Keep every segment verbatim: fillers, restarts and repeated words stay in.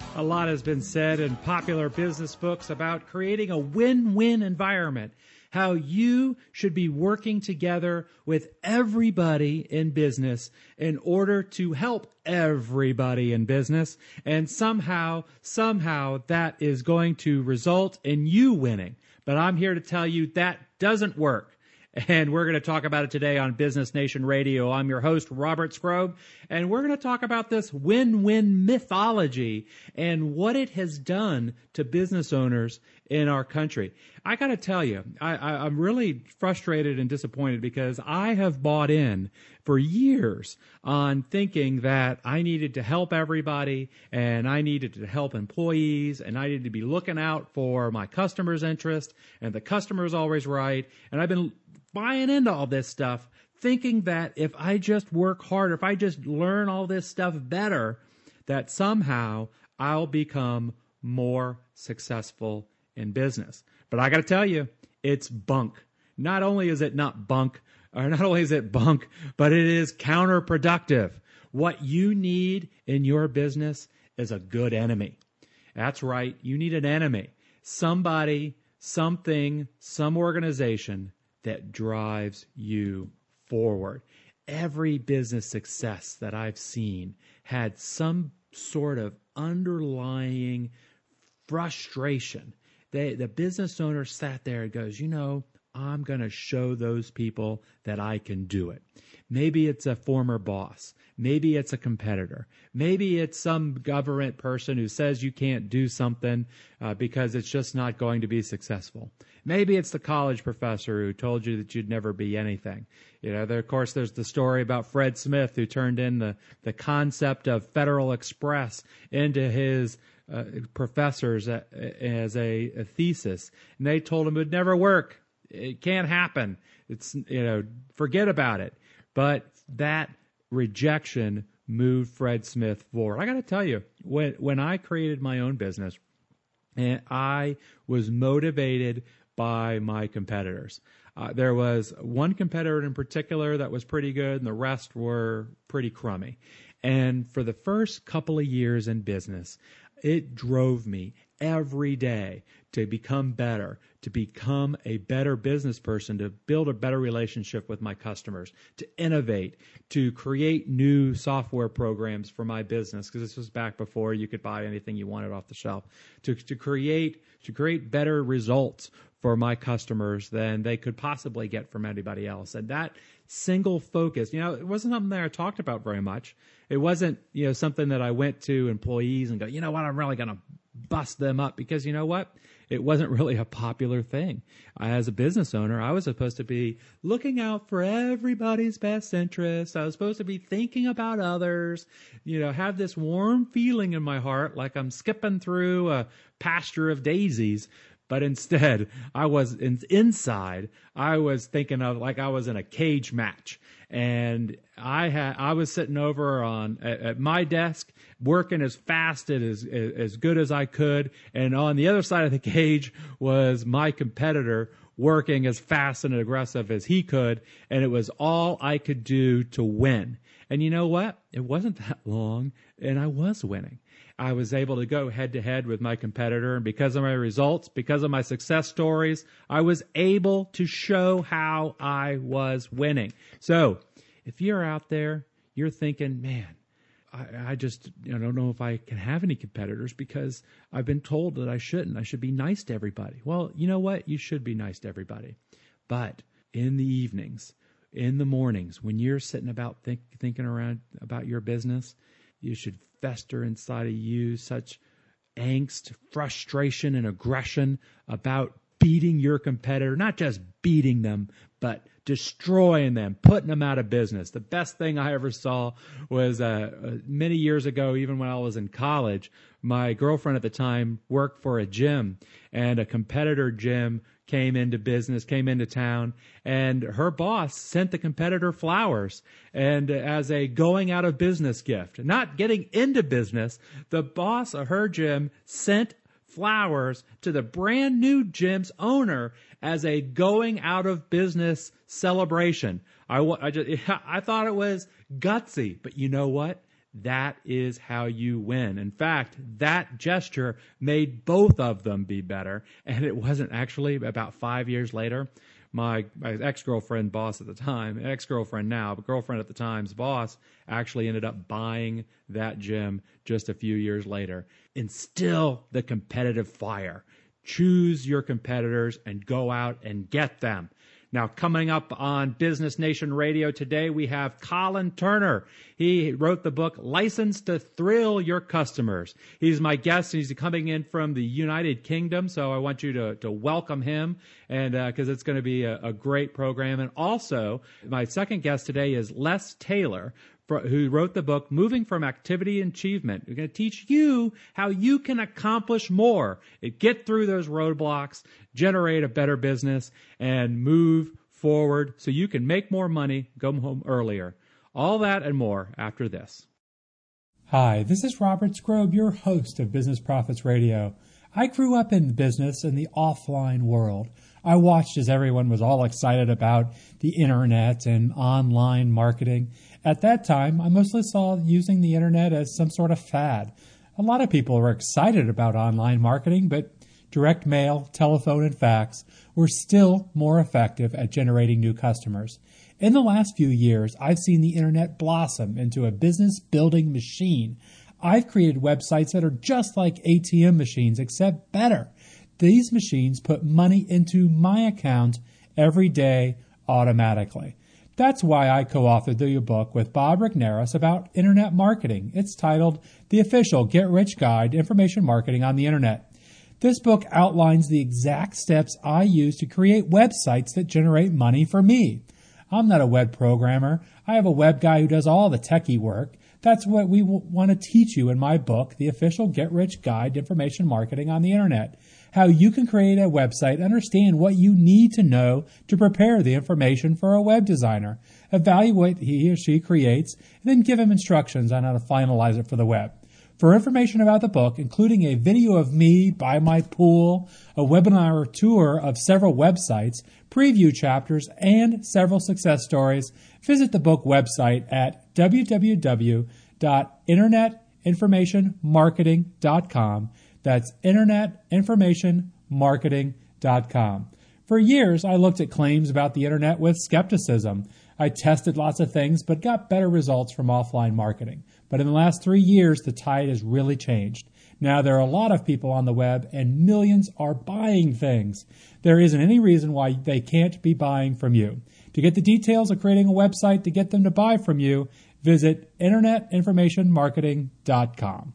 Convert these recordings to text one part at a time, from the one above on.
A lot has been said in popular business books about creating a win-win environment, how you should be working together with everybody in business in order to help everybody in business, and somehow, somehow that is going to result in you winning. But I'm here to tell you that doesn't work. And we're going to talk about it today on Business Nation Radio. I'm your host, Robert Scrobe, and we're going to talk about this win-win mythology and what it has done to business owners in our country. I got to tell you, I, I, I'm really frustrated and disappointed because I have bought in for years on thinking that I needed to help everybody and I needed to help employees and I needed to be looking out for my customers' interest and the customer's always right. And I've been buying into all this stuff, thinking that if I just work harder, if I just learn all this stuff better, that somehow I'll become more successful in business. But I got to tell you, it's bunk. Not only is it not bunk, or not only is it bunk, but it is counterproductive. What you need in your business is a good enemy. That's right. You need an enemy. Somebody, something, some organization that drives you forward. Every business success that I've seen had some sort of underlying frustration. They, the business owner sat there and goes, you know, I'm going to show those people that I can do it. Maybe it's a former boss. Maybe it's a competitor. Maybe it's some government person who says you can't do something uh, because it's just not going to be successful. Maybe it's the college professor who told you that you'd never be anything. You know, there, of course, there's the story about Fred Smith who turned in the, the concept of Federal Express into his uh, professors a, as a, a thesis. And they told him it would never work. It can't happen. It's, you know, forget about it. But that rejection moved Fred Smith forward. I got to tell you, when when I created my own business, and I was motivated by my competitors. Uh, there was one competitor in particular that was pretty good, and the rest were pretty crummy. And for the first couple of years in business, it drove me every day to become better, to become a better business person, to build a better relationship with my customers, to innovate, to create new software programs for my business, because this was back before you could buy anything you wanted off the shelf, to, to create to create better results for my customers than they could possibly get from anybody else. And that single focus, you know, it wasn't something that I talked about very much. It wasn't, you know, something that I went to employees and go, you know what, I'm really going to bust them up, because you know what? It wasn't really a popular thing. As a business owner, I was supposed to be looking out for everybody's best interest. I was supposed to be thinking about others, you know, have this warm feeling in my heart like I'm skipping through a pasture of daisies. But instead, I was in, inside, I was thinking of like I was in a cage match. And I had I was sitting over on at, at my desk, working as fast and as, as good as I could. And on the other side of the cage was my competitor, working as fast and aggressive as he could. And it was all I could do to win. And you know what? It wasn't that long, and I was winning. I was able to go head-to-head with my competitor, and because of my results, because of my success stories, I was able to show how I was winning. So if you're out there, you're thinking, man, I, I just you know, don't know if I can have any competitors because I've been told that I shouldn't. I should be nice to everybody. Well, you know what? You should be nice to everybody. But in the evenings, in the mornings, when you're sitting about think, thinking around about your business, you should fester inside of you such angst, frustration, and aggression about beating your competitor, not just beating them, but destroying them, putting them out of business. The best thing I ever saw was uh, uh, many years ago, even when I was in college, my girlfriend at the time worked for a gym, and a competitor gym came into business, came into town, and her boss sent the competitor flowers and as a going out of business gift. Not getting into business, the boss of her gym sent flowers to the brand new gym's owner as a going out of business celebration. I, I, just, I thought it was gutsy, but you know what? that is how you win. In fact, that gesture made both of them be better. And it wasn't actually about five years later. My, my ex-girlfriend boss at the time, ex-girlfriend now, but girlfriend at the time's boss actually ended up buying that gym just a few years later. Instill the competitive fire. Choose your competitors and go out and get them. Now, coming up on Business Nation Radio today, we have Colin Turner. He wrote the book, License to Thrill Your Customers. He's my guest, and he's coming in from the United Kingdom, so I want you to, to welcome him, and because uh, it's going to be a, a great program. And also, my second guest today is Les Taylor, who wrote the book, Moving from Activity and Achievement. We're going to teach you how you can accomplish more, get through those roadblocks, generate a better business, and move forward so you can make more money, go home earlier. All that and more after this. Hi, this is Robert Skrobe, your host of Business Profits Radio. I grew up in business in the offline world. I watched as everyone was all excited about the internet and online marketing. At that time, I mostly saw using the internet as some sort of fad. A lot of people were excited about online marketing, but direct mail, telephone, and fax were still more effective at generating new customers. In the last few years, I've seen the internet blossom into a business-building machine. I've created websites that are just like A T M machines, except better. These machines put money into my account every day automatically. That's why I co-authored the book with Bob Rigneris about internet marketing. It's titled The Official Get Rich Guide to Information Marketing on the Internet. This book outlines the exact steps I use to create websites that generate money for me. I'm not a web programmer. I have a web guy who does all the techie work. That's what we w- want to teach you in my book, The Official Get Rich Guide to Information Marketing on the Internet. How you can create a website, understand what you need to know to prepare the information for a web designer, evaluate what he or she creates, and then give him instructions on how to finalize it for the web. For information about the book, including a video of me by my pool, a webinar tour of several websites, preview chapters, and several success stories, visit the book website at w w w dot internet information marketing dot com. That's internet information marketing dot com. For years, I looked at claims about the internet with skepticism. I tested lots of things, but got better results from offline marketing. But in the last three years, the tide has really changed. Now there are a lot of people on the web, and millions are buying things. There isn't any reason why they can't be buying from you. To get the details of creating a website to get them to buy from you, visit internet information marketing dot com.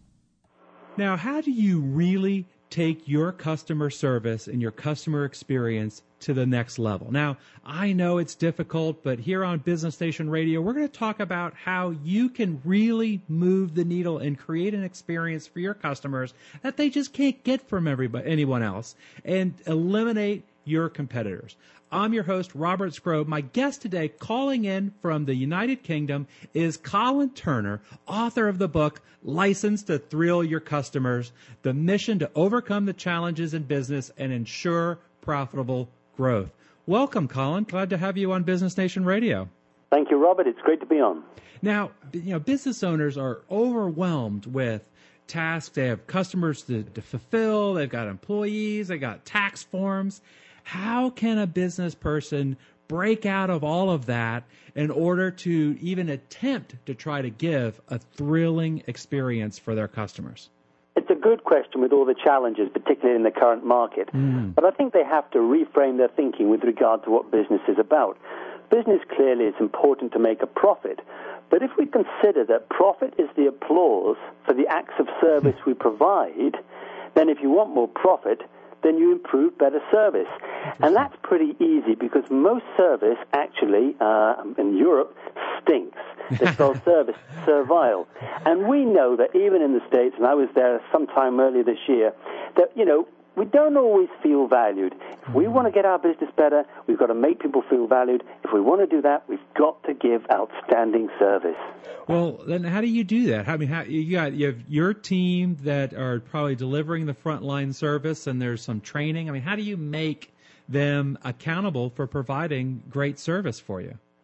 Now, how do you really take your customer service and your customer experience to the next level? Now, I know it's difficult, but here on Business Nation Radio, we're going to talk about how you can really move the needle and create an experience for your customers that they just can't get from everybody, anyone else, and eliminate your competitors. I'm your host, Robert Skrobe. My guest today, calling in from the United Kingdom, is Colin Turner, author of the book, License to Thrill Your Customers, the mission to overcome the challenges in business and ensure profitable growth. Welcome, Colin. Glad to have you on Business Nation Radio. Thank you, Robert. It's great to be on. Now, you know, business owners are overwhelmed with tasks. They have customers to, to fulfill. They've got employees. They've got tax forms. How can a business person break out of all of that in order to even attempt to try to give a thrilling experience for their customers? It's a good question with all the challenges, particularly in the current market. Mm. But I think they have to reframe their thinking with regard to what business is about. Business clearly is important to make a profit. But if we consider that profit is the applause for the acts of service we provide, then if you want more profit, then you improve better service. And that's pretty easy because most service actually uh, in Europe stinks. They spell service servile. And we know that even in the States, and I was there sometime earlier this year, that, you know, we don't always feel valued. If we want to get our business better, we've got to make people feel valued. If we want to do that, we've got to give outstanding service. Well, then how do you do that? I mean, how, you got you have your team that are probably delivering the frontline service, and there's some training. I mean, how do you make them accountable for providing great service for you?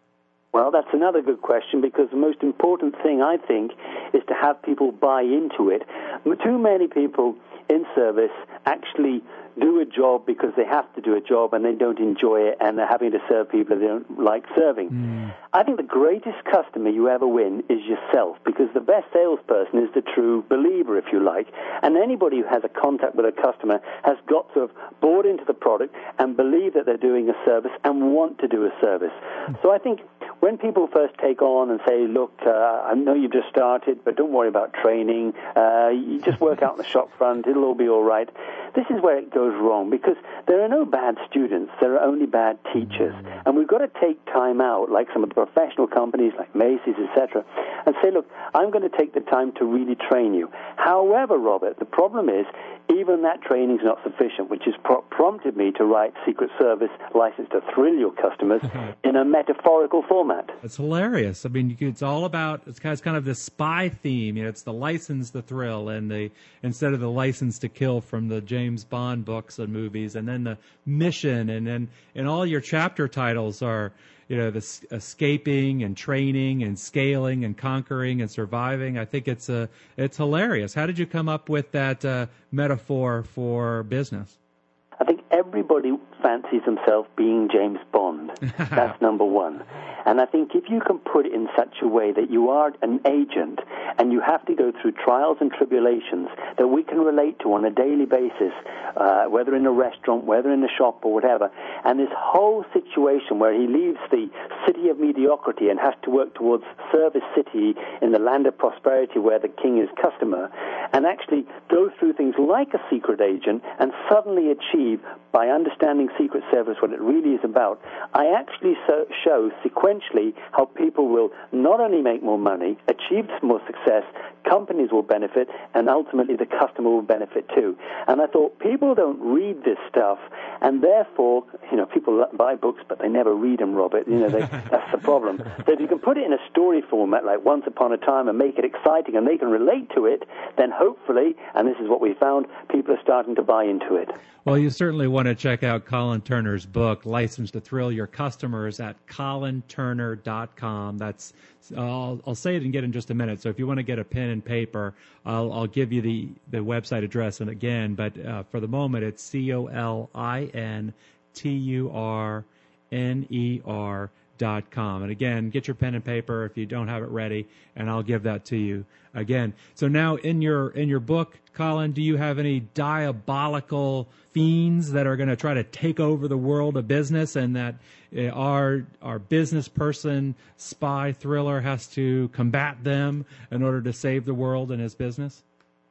Well, that's another good question, because the most important thing, I think, is to have people buy into it. Too many people in service actually do a job because they have to do a job and they don't enjoy it, and they're having to serve people they don't like serving. Mm. I think the greatest customer you ever win is yourself, because the best salesperson is the true believer, if you like. And anybody who has a contact with a customer has got to have bought into the product and believe that they're doing a service and want to do a service. Mm. So I think when people first take on and say, look, uh, I know you've just started, but don't worry about training. Uh, you just work out in the shop front. It'll all be all right. This is where it goes wrong, because there are no bad students. There are only bad teachers. And we've got to take time out, like some of the professional companies like Macy's, et cetera, and say, look, I'm going to take the time to really train you. However, Robert, the problem is even that training is not sufficient, which has pro- prompted me to write Secret Service License to Thrill Your Customers in a metaphorical format. It's hilarious. I mean, it's all about, it's kind of, it's kind of the spy theme. You know, it's the license to thrill, and the instead of the license to kill from the James Bond books and movies, and then the mission, and then and all your chapter titles are, you know, the escaping and training and scaling and conquering and surviving. I think it's a it's hilarious. How did you come up with that uh, metaphor for business? I think everybody fancies himself being James Bond. That's number one. And I think if you can put it in such a way that you are an agent and you have to go through trials and tribulations that we can relate to on a daily basis, uh, whether in a restaurant, whether in a shop or whatever, and this whole situation where he leaves the city of mediocrity and has to work towards service city in the land of prosperity where the king is customer, and actually go through things like a secret agent and suddenly achieve, by understanding Secret Service, what it really is about. I actually so, show sequentially how people will not only make more money, achieve more success, companies will benefit, and ultimately the customer will benefit too. And I thought, people don't read this stuff, and therefore, you know, people buy books, but they never read them, Robert. You know, they, that's the problem. So if you can put it in a story format, like Once Upon a Time, and make it exciting, and they can relate to it, then hopefully, and this is what we found, people are starting to buy into it. Well, you certainly want to check out Colin Turner's book, License to Thrill Your Customers, at colin turner dot com. That's I'll, I'll say it and get in just a minute. So if you want to get a pen and paper, I'll, I'll give you the, the website address and again. But uh, for the moment, it's C O L I N T U R N E R dot com. And again, get your pen and paper if you don't have it ready, and I'll give that to you again. So now in your in your book, Colin, do you have any diabolical fiends that are going to try to take over the world of business, and that uh, our our business person, spy thriller, has to combat them in order to save the world and his business?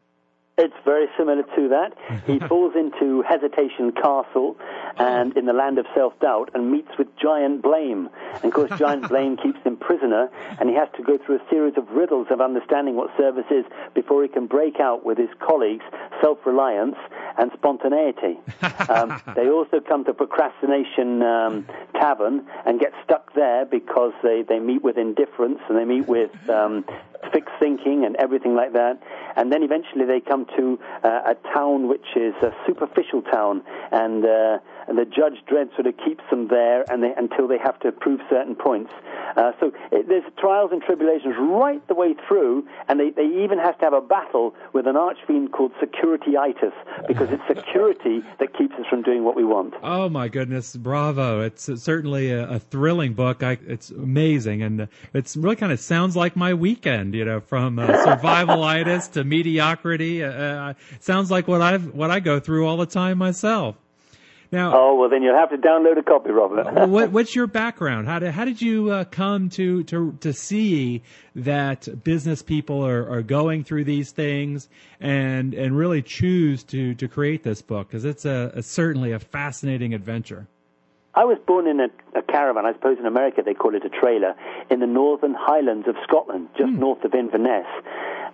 It's very similar to that. He falls into Hesitation Castle and in the land of self-doubt and meets with Giant Blame. And, of course, Giant Blame keeps him prisoner, and he has to go through a series of riddles of understanding what service is before he can break out with his colleagues self-reliance and spontaneity. Um, they also come to Procrastination um, Tavern and get stuck there because they, they meet with indifference and they meet with um, fixed thinking and everything like that. And then eventually they come to uh, a town which is a superficial town, and, uh, and the Judge Dredd sort of keeps them there and they, until they have to prove certain points. Uh, so it, there's trials and tribulations right the way through, and they, they even have to have a battle with an archfiend called Security-itis, because it's security that keeps us from doing what we want. Oh, my goodness. Bravo. It's certainly a, a thrilling book. I, it's amazing, and it's really kind of sounds like my weekend, you know, from uh, survivalitis to mediocrity. Uh, sounds like what I've what I go through all the time myself. Now, oh, well, then you'll have to download a copy, Robert. what, what's your background? How did how did you uh, come to, to to see that business people are, are going through these things and and really choose to, to create this book? Because it's a, a certainly a fascinating adventure. I was born in a, a caravan, I suppose in America they call it a trailer, in the northern highlands of Scotland, just mm. north of Inverness.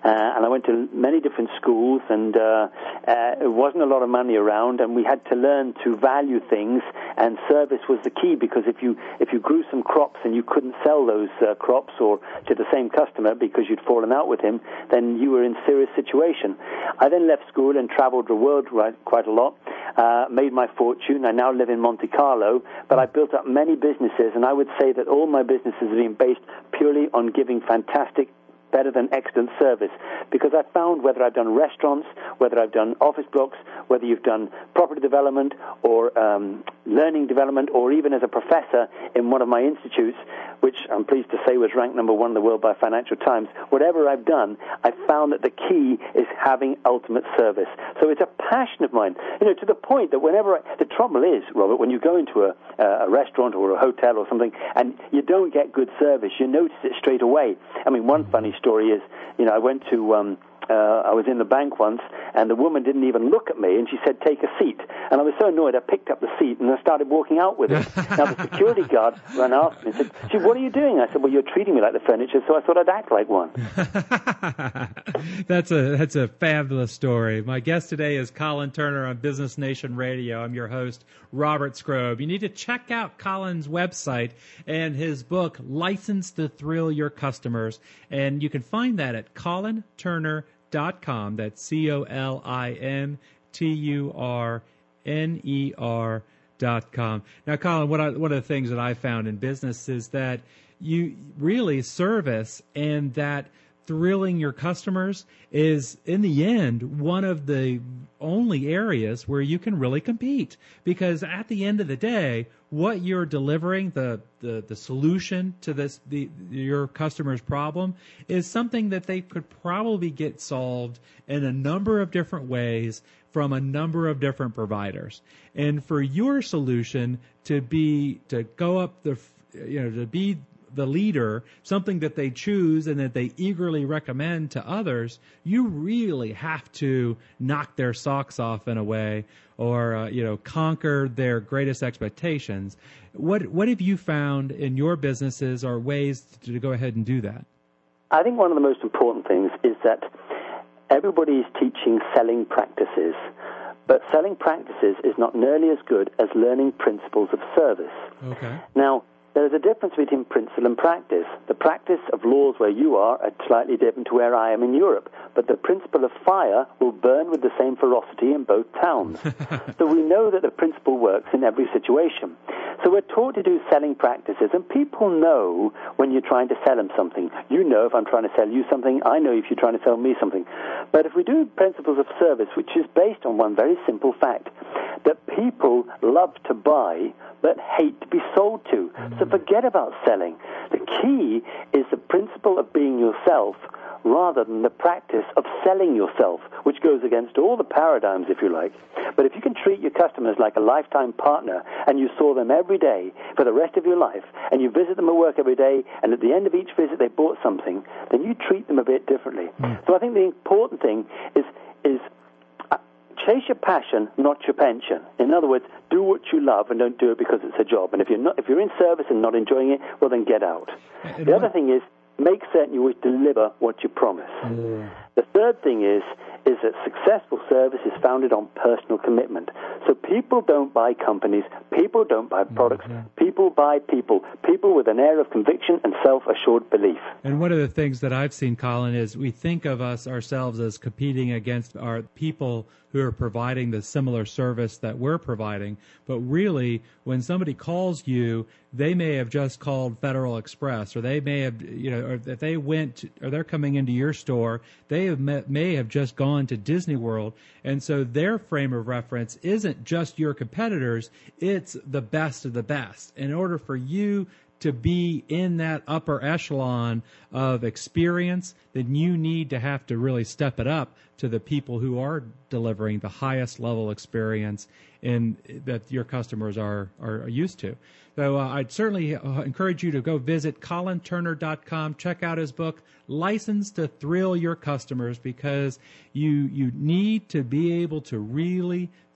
Uh, and I went to many different schools, and uh, uh, it wasn't a lot of money around, and we had to learn to value things, and service was the key, because if you if you grew some crops and you couldn't sell those uh, crops or to the same customer because you'd fallen out with him, then you were in serious situation. I then left school and traveled the world right, quite a lot, uh, made my fortune. I now live in Monte Carlo, but I built up many businesses, and I would say that all my businesses have been based purely on giving fantastic, better than excellent service, because I found whether I've done restaurants, whether I've done office blocks, whether you've done property development or um, learning development, or even as a professor in one of my institutes, which I'm pleased to say was ranked number one in the world by Financial Times, whatever I've done, I found that the key is having ultimate service. So it's a passion of mine, you know, to the point that whenever I, the trouble is, Robert, when you go into a, a restaurant or a hotel or something and you don't get good service, you notice it straight away. I mean, one funny story is, you know, I went to, um, uh, I was in the bank once, and the woman didn't even look at me, and she said, "Take a seat." And I was so annoyed, I picked up the seat, and I started walking out with it. Now, the security guard ran after me and said, "Gee, what are you doing?" I said, "Well, you're treating me like the furniture, so I thought I'd act like one." That's a that's a fabulous story. My guest today is Colin Turner on Business Nation Radio. I'm your host, Robert Skrobe. You need to check out Colin's website and his book, License to Thrill Your Customers, and you can find that at colin turner dot com. That's C O L I N T U R N E R dot com. Now, Colin, what I, one of the things that I found in business is that you really service, and that thrilling your customers is, in the end, one of the only areas where you can really compete. Because at the end of the day, what you're delivering, the the, the solution to this the your customer's problem, is something that they could probably get solved in a number of different ways from a number of different providers. And for your solution to be to go up the you know to be the leader, something that they choose and that they eagerly recommend to others, you really have to knock their socks off in a way, or uh, you know, conquer their greatest expectations. What what have you found in your businesses are ways to, to go ahead and do that? I think one of the most important things is that everybody is teaching selling practices, but selling practices is not nearly as good as learning principles of service. Okay. Now, there is a difference between principle and practice. The practice of laws where you are are slightly different to where I am in Europe, but the principle of fire will burn with the same ferocity in both towns. So we know that the principle works in every situation. So we're taught to do selling practices, and people know when you're trying to sell them something. You know if I'm trying to sell you something. I know if you're trying to sell me something. But if we do principles of service, which is based on one very simple fact, that people love to buy but hate to be sold to. So forget about selling. The key is the principle of being yourself rather than the practice of selling yourself, which goes against all the paradigms, if you like. But if you can treat your customers like a lifetime partner, and you saw them every day for the rest of your life, and you visit them at work every day, and at the end of each visit they bought something, then you treat them a bit differently. Mm. So I think the important thing is is chase your passion, not your pension. In other words, do what you love and don't do it because it's a job. And if you're not, if you're in service and not enjoying it, well, then get out. And the what? other thing is, make certain you always deliver what you promise. Mm. The third thing is is that successful service is founded on personal commitment. So people don't buy companies, people don't buy products, mm-hmm. people buy people, people with an air of conviction and self-assured belief. And one of the things that I've seen, Colin, is we think of us ourselves as competing against our people who are providing the similar service that we're providing. But really, when somebody calls you, they may have just called Federal Express, or they may have, you know, or if they went, to, or they're coming into your store, they have met, may have just gone to Disney World. And so their frame of reference isn't just your competitors, it's the best of the best. In order for you to be in that upper echelon of experience, then you need to have to really step it up to the people who are delivering the highest level experience in that your customers are, are used to. So uh, I'd certainly uh, encourage you to go visit colin turner dot com, check out his book, License to Thrill Your Customers, because you you need to be able to really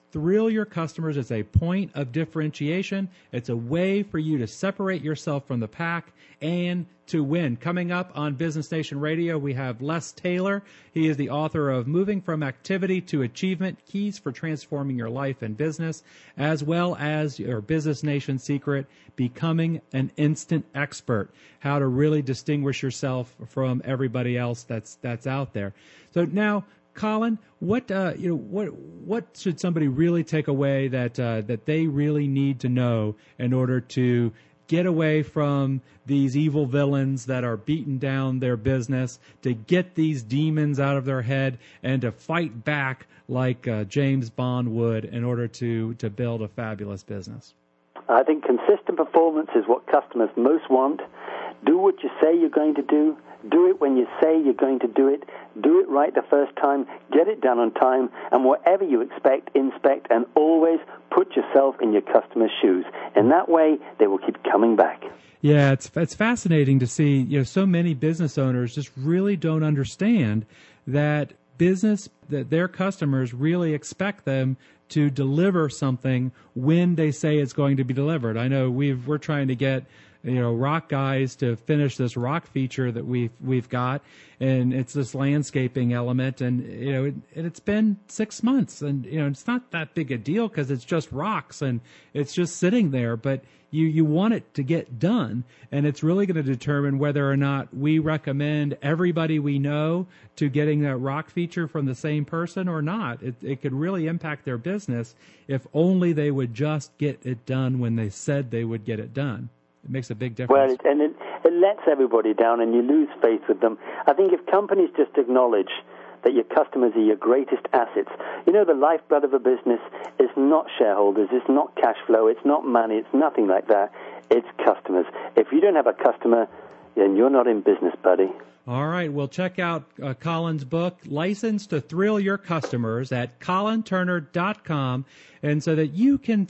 Thrill Your Customers is a point of differentiation. It's a way for you to separate yourself from the pack and to win. Coming up on Business Nation Radio, we have Les Taylor. He is the author of Moving from Activity to Achievement, Keys for Transforming Your Life and Business, as well as your Business Nation secret, Becoming an Instant Expert, how to really distinguish yourself from everybody else that's that's out there. So now, Colin, what uh, you know, what what should somebody really take away that uh, that they really need to know in order to get away from these evil villains that are beating down their business, to get these demons out of their head, and to fight back like uh, James Bond would in order to to build a fabulous business? I think consistent performance is what customers most want. Do what you say you're going to do. Do it when you say you're going to do it. Do it right the first time. Get it done on time. And whatever you expect, inspect, and always put yourself in your customer's shoes. In that way, they will keep coming back. Yeah, it's it's fascinating to see, you know, so many business owners just really don't understand that business, that their customers really expect them to deliver something when they say it's going to be delivered. I know we've we're trying to get, you know, rock guys to finish this rock feature that we've we've got, and it's this landscaping element, and you know, it, it's been six months, and you know, it's not that big a deal because it's just rocks and it's just sitting there, but you you want it to get done, and it's really going to determine whether or not we recommend everybody we know to getting that rock feature from the same person or not. It it could really impact their business if only they would just get it done when they said they would get it done. It makes a big difference. Well, it, and it, it lets everybody down, and you lose faith with them. I think if companies just acknowledge that your customers are your greatest assets, you know, the lifeblood of a business is not shareholders, it's not cash flow, it's not money, it's nothing like that. It's customers. If you don't have a customer, then you're not in business, buddy. All right. Well, check out uh, Colin's book, License to Thrill Your Customers, at colin turner dot com, and so that you can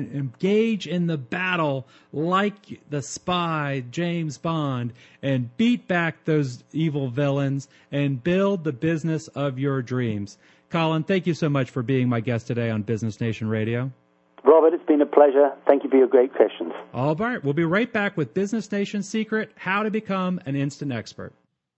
engage in the battle like the spy James Bond and beat back those evil villains and build the business of your dreams. Colin, thank you so much for being my guest today on Business Nation Radio. Robert, it's been a pleasure. Thank you for your great questions. All right. We'll be right back with Business Nation Secret, How to Become an Instant Expert.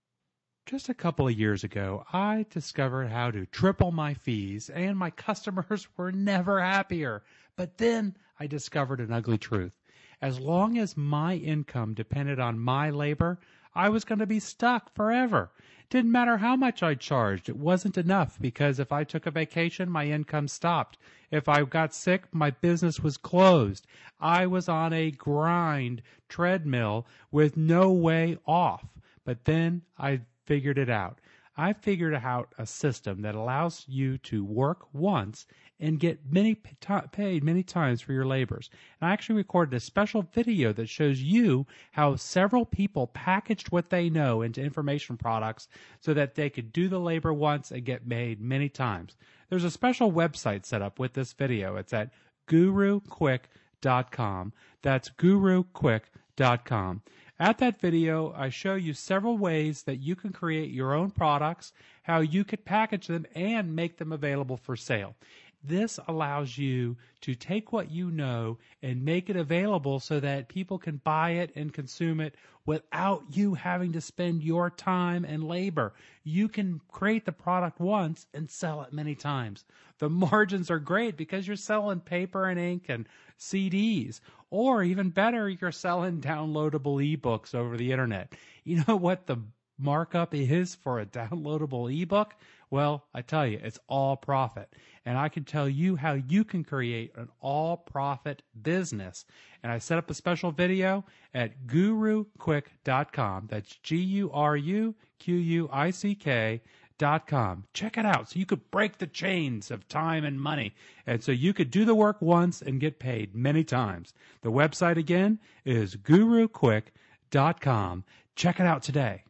Just a couple of years ago, I discovered how to triple my fees, and my customers were never happier. But then I discovered an ugly truth. As long as my income depended on my labor, I was going to be stuck forever. Didn't matter how much I charged. It wasn't enough, because if I took a vacation, my income stopped. If I got sick, my business was closed. I was on a grind treadmill with no way off. But then I figured it out. I figured out a system that allows you to work once and get many paid many times for your labors. And I actually recorded a special video that shows you how several people packaged what they know into information products so that they could do the labor once and get paid many times. There's a special website set up with this video. It's at guru quick dot com. That's guru quick dot com. At that video, I show you several ways that you can create your own products, how you could package them and make them available for sale. This allows you to take what you know and make it available so that people can buy it and consume it without you having to spend your time and labor. You can create the product once and sell it many times. The margins are great because you're selling paper and ink and C Ds. Or even better, you're selling downloadable ebooks over the internet. You know what the markup is for a downloadable ebook? Well, I tell you, it's all profit. And I can tell you how you can create an all-profit business. And I set up a special video at guru quick dot com. That's G U R U Q U I C K dot com. Check it out so you could break the chains of time and money. And so you could do the work once and get paid many times. The website again is guru quick dot com. Check it out today.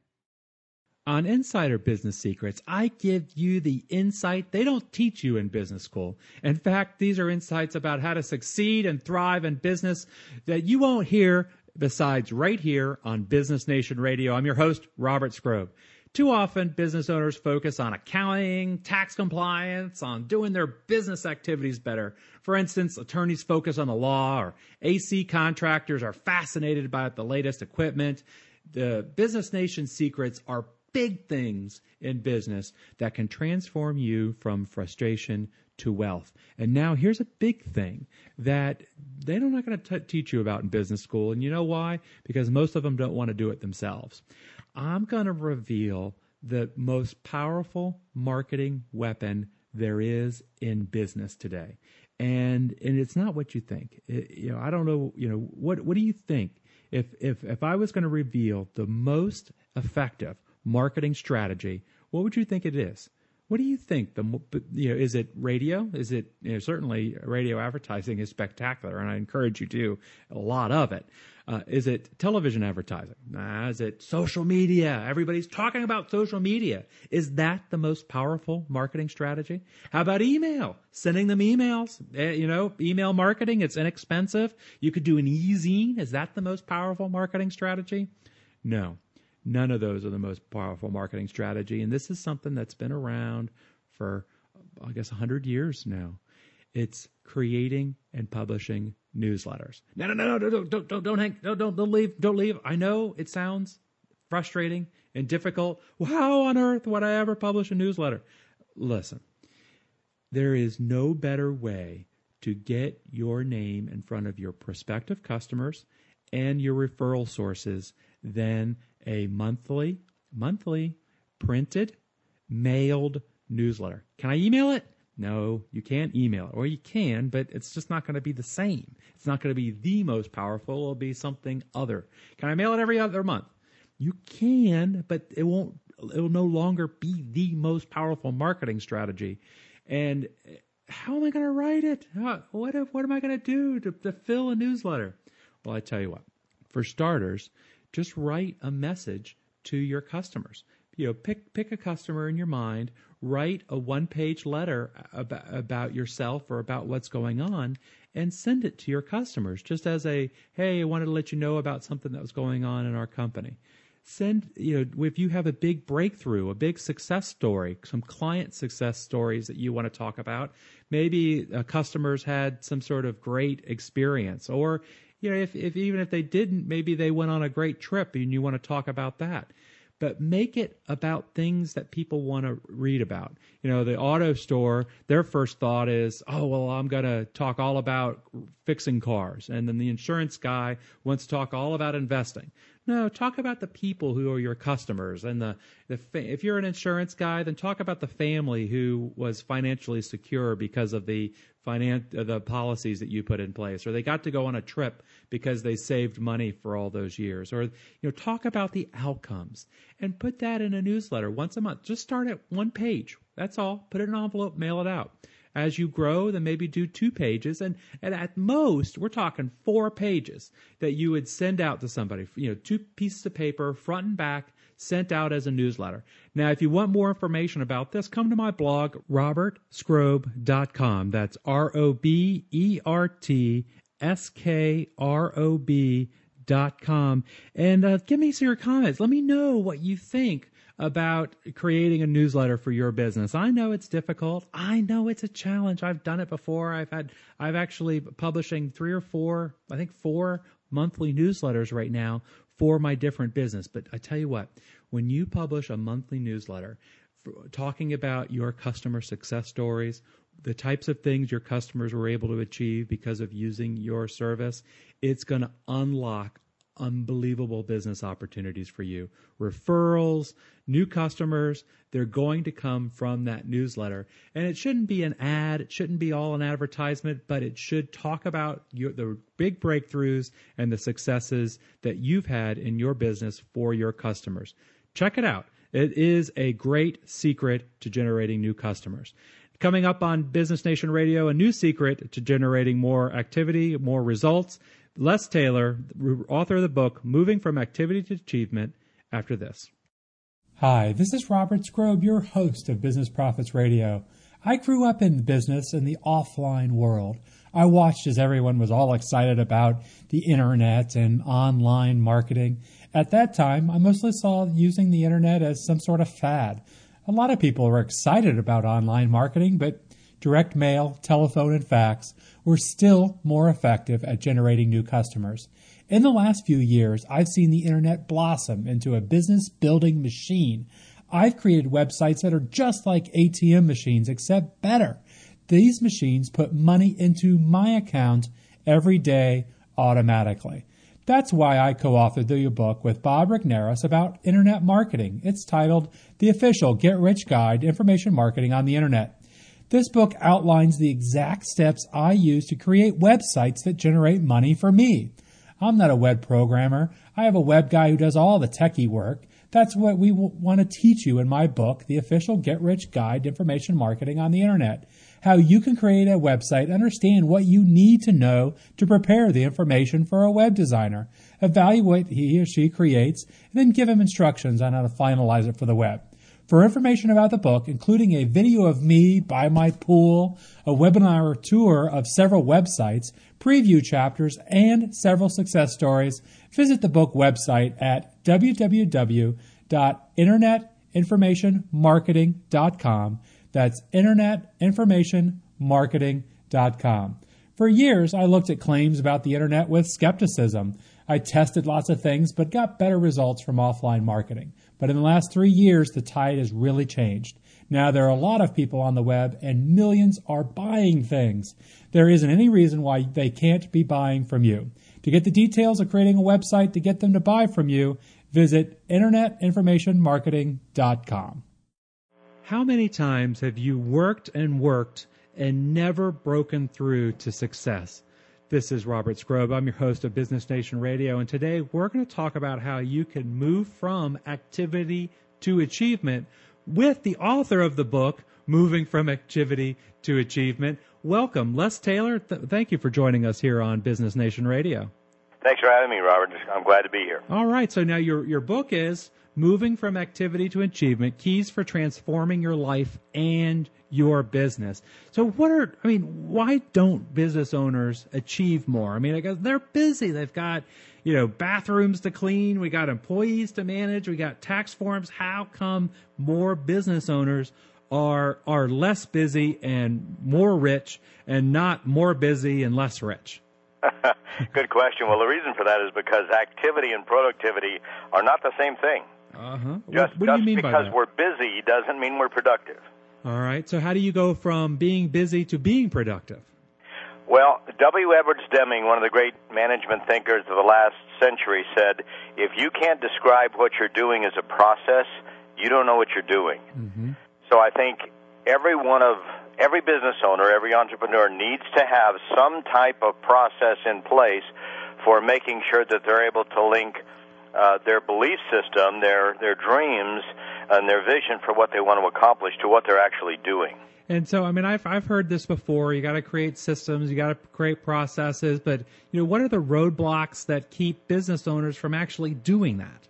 On Insider Business Secrets, I give you the insight they don't teach you in business school. In fact, these are insights about how to succeed and thrive in business that you won't hear besides right here on Business Nation Radio. I'm your host, Robert Scrobe. Too often, business owners focus on accounting, tax compliance, on doing their business activities better. For instance, attorneys focus on the law, or A C contractors are fascinated by the latest equipment. The Business Nation secrets are big things in business that can transform you from frustration to wealth. And now here's a big thing that they're not going to teach you about in business school. And you know why? Because most of them don't want to do it themselves. I'm going to reveal the most powerful marketing weapon there is in business today. And and it's not what you think. It, you know, I don't know, you know, what what do you think if if if I was going to reveal the most effective marketing strategy, what would you think it is? What do you think? The you know, is it radio? Is it you know, certainly radio advertising is spectacular, and I encourage you to do a lot of it. Uh, is it television advertising? Nah, is it social media? Everybody's talking about social media. Is that the most powerful marketing strategy? How about email? Sending them emails. Uh, you know, email marketing. It's inexpensive. You could do an e-zine. Is that the most powerful marketing strategy? No. None of those are the most powerful marketing strategy. And this is something that's been around for, I guess, one hundred years now. It's creating and publishing newsletters. No, no, no, no, don't, don't, don't, don't hang, don't, don't, don't leave, don't leave. I know it sounds frustrating and difficult. Well, how on earth would I ever publish a newsletter? Listen, there is no better way to get your name in front of your prospective customers and your referral sources than a monthly, monthly printed, mailed newsletter. Can I email it? No, you can't email it. Or you can, but it's just not going to be the same. It's not going to be the most powerful. It'll be something other. Can I mail it every other month? You can, but it won't, it will no longer be the most powerful marketing strategy. And how am I going to write it? How, what, what am I going to do to, to fill a newsletter? Well, I tell you what, for starters, just write a message to your customers. You know, pick pick a customer in your mind, write a one-page letter about, about yourself or about what's going on, and send it to your customers just as a, hey, I wanted to let you know about something that was going on in our company. Send, you know, if you have a big breakthrough, a big success story, some client success stories that you want to talk about, maybe uh, customers had some sort of great experience, or, you know, if, if even if they didn't, maybe they went on a great trip and you want to talk about that. But make it about things that people want to read about. You know, the auto store, their first thought is, oh, well, I'm going to talk all about fixing cars. And then the insurance guy wants to talk all about investing. No, talk about the people who are your customers. And the, the if you're an insurance guy, then talk about the family who was financially secure because of the finan- the policies that you put in place, or they got to go on a trip because they saved money for all those years, or, you know, talk about the outcomes and put that in a newsletter once a month. Just start at one page. That's all. Put it in an envelope, mail it out. As you grow, then maybe do two pages. And, and at most, we're talking four pages that you would send out to somebody. You know, two pieces of paper, front and back, sent out as a newsletter. Now, if you want more information about this, come to my blog, robert skrobe dot com. That's R O B E R T S K R O B dot com. And uh, give me some your comments. Let me know what you think about creating a newsletter for your business. I know it's difficult. I know it's a challenge. I've done it before. I've had, I've actually publishing three or four, I think four monthly newsletters right now for my different business. But I tell you what, when you publish a monthly newsletter for, talking about your customer success stories, the types of things your customers were able to achieve because of using your service, it's going to unlock unbelievable business opportunities for you. Referrals, new customers, they're going to come from that newsletter. And it shouldn't be an ad. It shouldn't be all an advertisement, but it should talk about your, the big breakthroughs and the successes that you've had in your business for your customers. Check it out. It is a great secret to generating new customers. Coming up on Business Nation Radio, a new secret to generating more activity, more results. Les Taylor, author of the book, Moving from Activity to Achievement, after this. Hi, this is Robert Skrobe, your host of Business Profits Radio. I grew up in business in the offline world. I watched as everyone was all excited about the internet and online marketing. At that time, I mostly saw using the internet as some sort of fad. A lot of people were excited about online marketing, but direct mail, telephone, and fax were still more effective at generating new customers. In the last few years, I've seen the internet blossom into a business-building machine. I've created websites that are just like A T M machines, except better. These machines put money into my account every day automatically. That's why I co-authored the book with Bob Regnerus about internet marketing. It's titled The Official Get Rich Guide to Information Marketing on the Internet. This book outlines the exact steps I use to create websites that generate money for me. I'm not a web programmer. I have a web guy who does all the techie work. That's what we w- want to teach you in my book, The Official Get Rich Guide to Information Marketing on the Internet. How you can create a website, understand what you need to know to prepare the information for a web designer, evaluate what he or she creates, and then give him instructions on how to finalize it for the web. For information about the book, including a video of me by my pool, a webinar tour of several websites, preview chapters, and several success stories, visit the book website at w w w dot internet information marketing dot com. That's internet information marketing dot com. For years, I looked at claims about the internet with skepticism. I tested lots of things, but got better results from offline marketing. But in the last three years, the tide has really changed. Now there are a lot of people on the web, and millions are buying things. There isn't any reason why they can't be buying from you. To get the details of creating a website to get them to buy from you, visit internet information marketing dot com. How many times have you worked and worked and never broken through to success? This is Robert Skrobe. I'm your host of Business Nation Radio, and today we're going to talk about how you can move from activity to achievement with the author of the book, Moving from Activity to Achievement. Welcome, Les Taylor. Th- thank you for joining us here on Business Nation Radio. Thanks for having me, Robert. I'm glad to be here. All right, so now your your book is Moving from Activity to Achievement, Keys for Transforming Your Life and Your Business. So what are, I mean, why don't business owners achieve more? I mean, I guess they're busy. They've got, you know, bathrooms to clean. We got employees to manage. We got tax forms. How come more business owners are are less busy and more rich and not more busy and less rich? Good question. Well, the reason for that is because activity and productivity are not the same thing. Uh-huh. Just, what, what do you mean by that? Just because we're busy doesn't mean we're productive. All right. So how do you go from being busy to being productive? Well, W. Edwards Deming, one of the great management thinkers of the last century, said, if you can't describe what you're doing as a process, you don't know what you're doing. Mm-hmm. So I think every one of every business owner, every entrepreneur needs to have some type of process in place for making sure that they're able to link uh, their belief system, their their dreams, and their vision for what they want to accomplish to what they're actually doing. And so, I mean, I've I've heard this before. You got to create systems, you got to create processes, but you know, what are the roadblocks that keep business owners from actually doing that?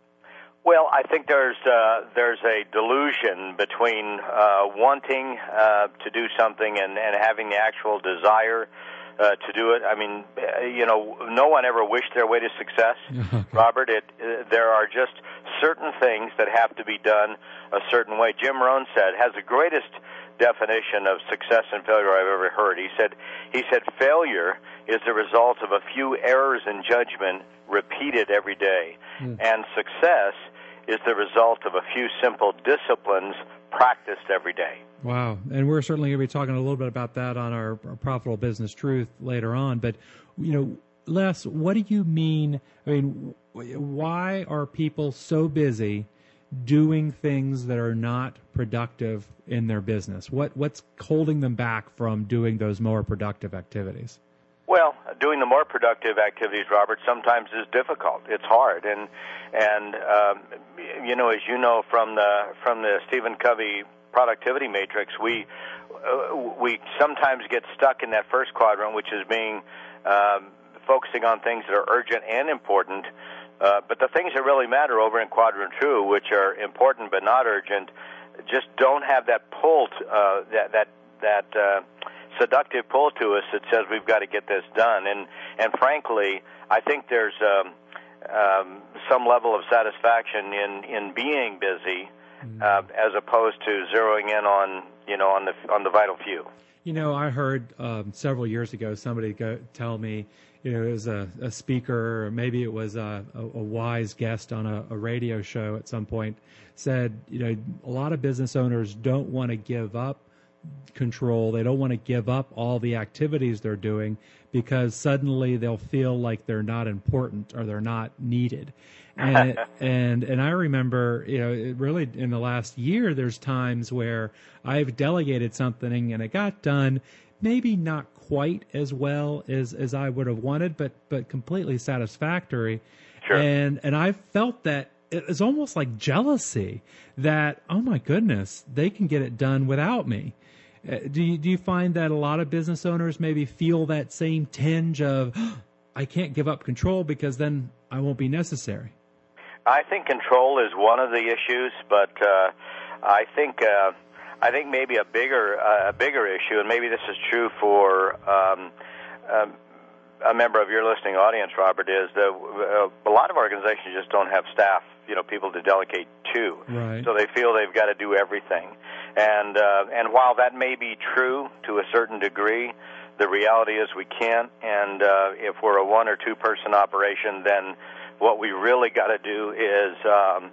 Well, I think there's uh, there's a delusion between uh, wanting uh, to do something and, and having the actual desire uh, to do it. I mean, you know, no one ever wished their way to success, Robert. It uh, there are just certain things that have to be done a certain way. Jim Rohn said has the greatest definition of success and failure I've ever heard. He said he said failure is the result of a few errors in judgment repeated every day, mm. and success is the result of a few simple disciplines practiced every day. Wow. And we're certainly going to be talking a little bit about that on our, our Profitable Business Truth later on. But, you know, Les, what do you mean? I mean, why are people so busy doing things that are not productive in their business? What What's holding them back from doing those more productive activities? Well, doing the more productive activities, Robert, sometimes is difficult. It's hard, and and um, you know, as you know from the from the Stephen Covey productivity matrix, we uh, we sometimes get stuck in that first quadrant, which is being um, focusing on things that are urgent and important. Uh, but the things that really matter over in quadrant two, which are important but not urgent, just don't have that pull, to, uh, that that that. Uh, seductive pull to us that says we've got to get this done. And and frankly, I think there's um, um, some level of satisfaction in, in being busy, mm. uh, as opposed to zeroing in on you know on the on the vital few. You know, I heard um, several years ago somebody go, tell me, you know, it was a, a speaker, or maybe it was a, a, a wise guest on a, a radio show at some point, said, you know, a lot of business owners don't want to give up control. They don't want to give up all the activities they're doing because suddenly they'll feel like they're not important or they're not needed. And and and I remember, you know, it really in the last year, there's times where I've delegated something and it got done, maybe not quite as well as, as I would have wanted, but but completely satisfactory. Sure. And and I felt that it was almost like jealousy that, oh my goodness, they can get it done without me. Uh, do you do you find that a lot of business owners maybe feel that same tinge of, oh, I can't give up control because then I won't be necessary? I think control is one of the issues, but uh, I think uh, I think maybe a bigger uh, a bigger issue, and maybe this is true for um, um, a member of your listening audience, Robert, is that uh, a lot of organizations just don't have staff, you know, people to delegate to. Right. So they feel they've got to do everything, and uh, and while that may be true to a certain degree, the reality is we can't. And uh, if we're a one or two person operation, then what we really got to do is um,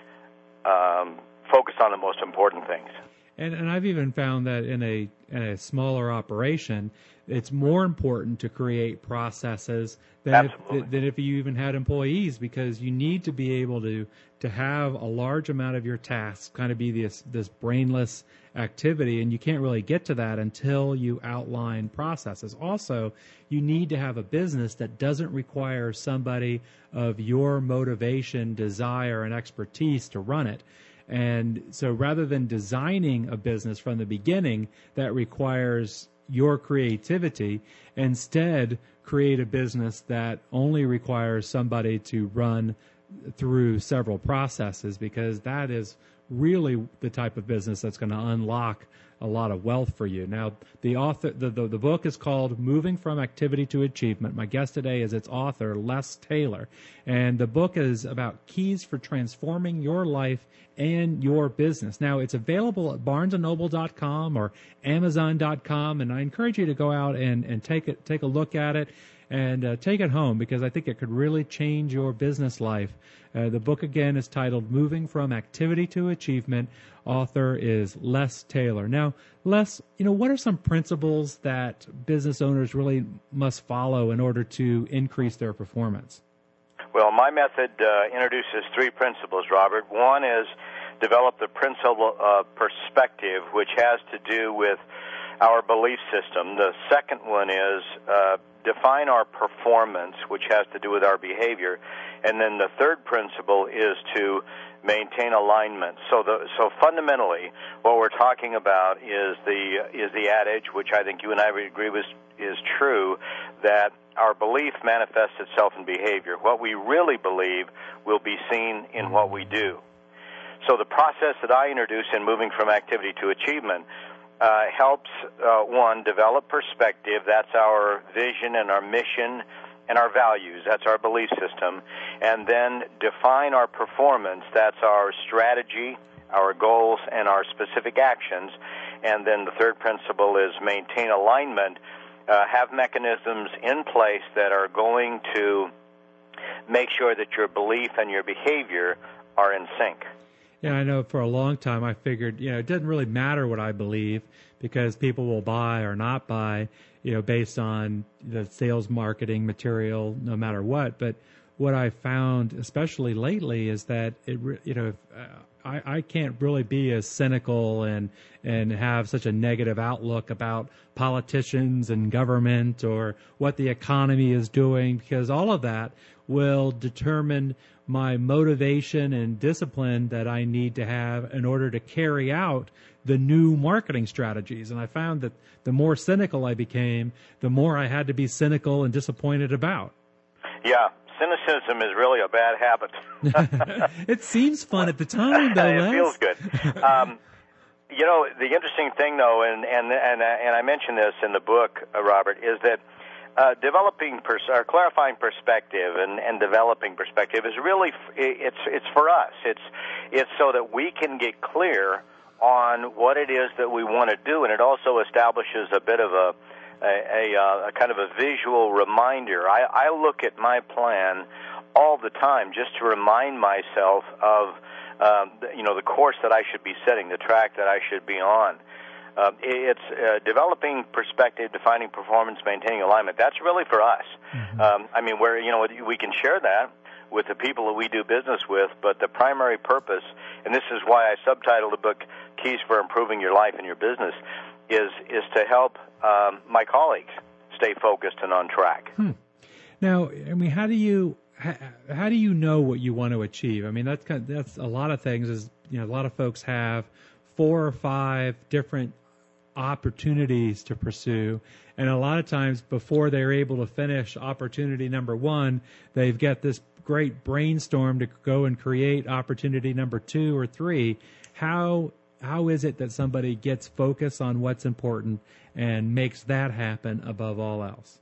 um, focus on the most important things. And, and I've even found that in a in a smaller operation, it's more important to create processes than if, than if you even had employees, because you need to be able to to have a large amount of your tasks kind of be this this brainless activity, and you can't really get to that until you outline processes. Also, you need to have a business that doesn't require somebody of your motivation, desire, and expertise to run it. And so rather than designing a business from the beginning that requires your creativity, instead create a business that only requires somebody to run through several processes, because that is really the type of business that's going to unlock a lot of wealth for you. Now, the author, the, the, the book is called Moving from Activity to Achievement. My guest today is its author, Les Taylor. And the book is about keys for transforming your life and your business. Now, it's available at barnes and noble dot com or amazon dot com, and I encourage you to go out and, and take it, take a look at it and uh, take it home, because I think it could really change your business life. Uh, the book, again, is titled Moving from Activity to Achievement. Author is Les Taylor. Now, Les, you know, what are some principles that business owners really must follow in order to increase their performance? Well, my method uh, introduces three principles, Robert. One is develop the principle of perspective, which has to do with our belief system. The second one is uh, define our performance, which has to do with our behavior. And then the third principle is to maintain alignment. So the so fundamentally, what we're talking about is the is the adage, which I think you and I would agree with is true, that our belief manifests itself in behavior. What we really believe will be seen in what we do. So the process that I introduce in moving from activity to achievement uh, helps, uh, one, develop perspective. That's our vision and our mission and our values. That's our belief system. And then define our performance. That's our strategy, our goals, and our specific actions. And then the third principle is maintain alignment. Uh, have mechanisms in place that are going to make sure that your belief and your behavior are in sync. Yeah, I know for a long time I figured, you know, it doesn't really matter what I believe, because people will buy or not buy, you know, based on the sales marketing material, no matter what. But what I found, especially lately, is that it, you know, uh, I, I can't really be as cynical and and have such a negative outlook about politicians and government or what the economy is doing, because all of that will determine my motivation and discipline that I need to have in order to carry out the new marketing strategies. And I found that the more cynical I became, the more I had to be cynical and disappointed about. Yeah. Cynicism is really a bad habit. It seems fun at the time, though. It Les. feels good. Um, you know, the interesting thing, though, and and and and I mentioned this in the book, uh, Robert, is that uh, developing, pers- or clarifying perspective and, and developing perspective is really, it's it's for us. It's it's so that we can get clear on what it is that we want to do, and it also establishes a bit of a a, a, a kind of a visual reminder. I, I look at my plan all the time just to remind myself of um, you know the course that I should be setting, the track that I should be on. Uh, it's uh, developing perspective, defining performance, maintaining alignment. That's really for us. Mm-hmm. Um, I mean, where you know we can share that with the people that we do business with, but the primary purpose, and this is why I subtitled the book "Keys for Improving Your Life and Your Business," is is to help um, my colleagues stay focused and on track. Hmm. Now, I mean, how do you how, how do you know what you want to achieve? I mean, that's kind of, that's a lot of things. Is you know, a lot of folks have four or five different opportunities to pursue, and a lot of times before they're able to finish opportunity number one, they've got this great brainstorm to go and create opportunity number two or three. How how is it that somebody gets focused on what's important and makes that happen above all else?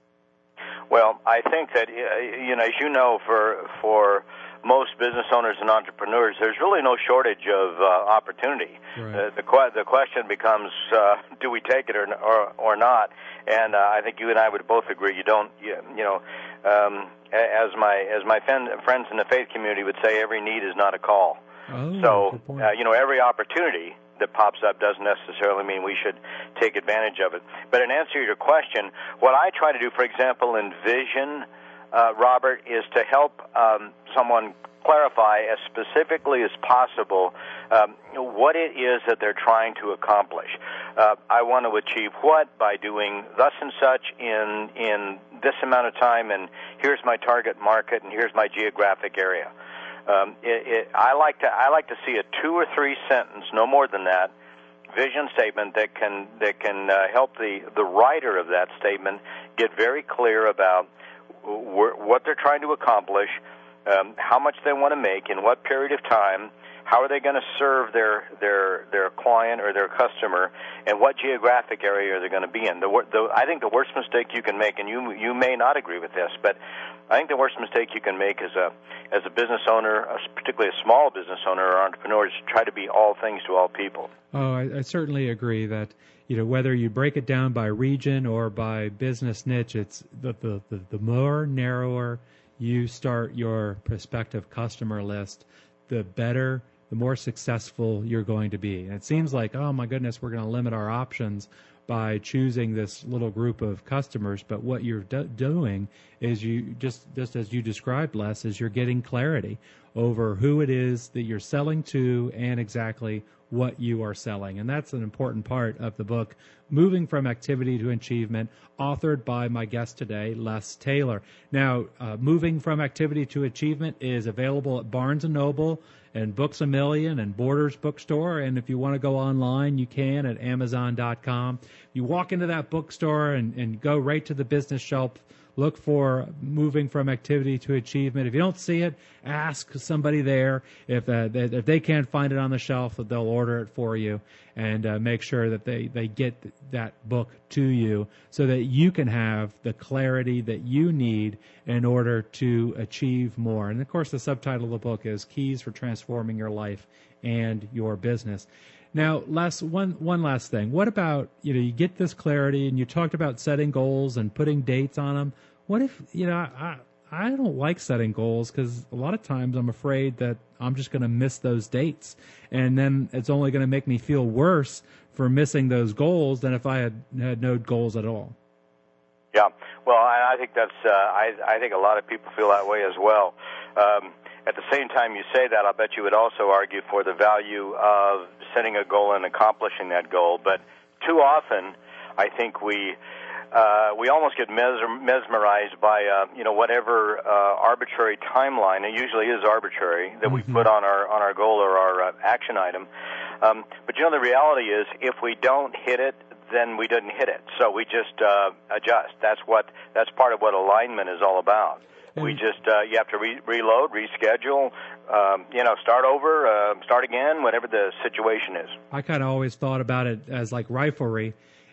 Well, I think that you know, as you know, for for most business owners and entrepreneurs, there's really no shortage of uh, opportunity. Right. Uh, the que- the question becomes, uh, do we take it or or, or not? And uh, I think you and I would both agree you don't. You, you know, um, as my as my fen- friends in the faith community would say, every need is not a call. Oh, so uh, you know, every opportunity that pops up doesn't necessarily mean we should take advantage of it. But in answer to your question, what I try to do, for example, in Vision, Uh, Robert, is to help um, someone clarify as specifically as possible um, what it is that they're trying to accomplish. Uh, I want to achieve what by doing thus and such in in this amount of time, and here's my target market, and here's my geographic area. Um, it, it, I like to I like to see a two or three sentence, no more than that, vision statement that can that can uh, help the the writer of that statement get very clear about what they're trying to accomplish, um, how much they want to make, in what period of time, how are they going to serve their their their client or their customer, and what geographic area are they going to be in. The, the, I think the worst mistake you can make, and you you may not agree with this, but I think the worst mistake you can make as a as a business owner, particularly a small business owner or entrepreneur, is to try to be all things to all people. Oh, I, I certainly agree that, you know, whether you break it down by region or by business niche, it's the, the, the, the more narrower you start your prospective customer list, the better, the more successful you're going to be. And it seems like, oh my goodness, we're going to limit our options by choosing this little group of customers. But what you're do- doing is you just, just as you described, Les, is you're getting clarity over who it is that you're selling to and exactly what you are selling. And that's an important part of the book, Moving from Activity to Achievement, authored by my guest today, Les Taylor. Now, uh, Moving from Activity to Achievement is available at Barnes and Noble and Books A Million and Borders Bookstore. And if you want to go online, you can at amazon dot com. You walk into that bookstore and, and go right to the business shelf. Look for Moving from Activity to Achievement. If you don't see it, ask somebody there. If uh, they, if they can't find it on the shelf, they'll order it for you, and uh, make sure that they, they get that book to you so that you can have the clarity that you need in order to achieve more. And, of course, the subtitle of the book is Keys for Transforming Your Life and Your Business. Now, Les, one one last thing. What about, you know, you get this clarity, and you talked about setting goals and putting dates on them. What if, you know, I I don't like setting goals because a lot of times I'm afraid that I'm just going to miss those dates, and then it's only going to make me feel worse for missing those goals than if I had had no goals at all. Yeah, well, I, I think that's uh, I I think a lot of people feel that way as well. Um, At the same time you say that, I'll bet you would also argue for the value of setting a goal and accomplishing that goal. But too often, I think we uh, we almost get mes- mesmerized by uh, you know whatever uh, arbitrary timeline. It usually is arbitrary that mm-hmm. we put on our on our goal or our uh, action item. Um, but you know the reality is, if we don't hit it, then we didn't hit it. So we just uh, adjust. That's what that's part of what alignment is all about. We just, uh, you have to re- reload, reschedule, um, you know, start over, uh, start again, whatever the situation is. I kind of always thought about it as like riflery.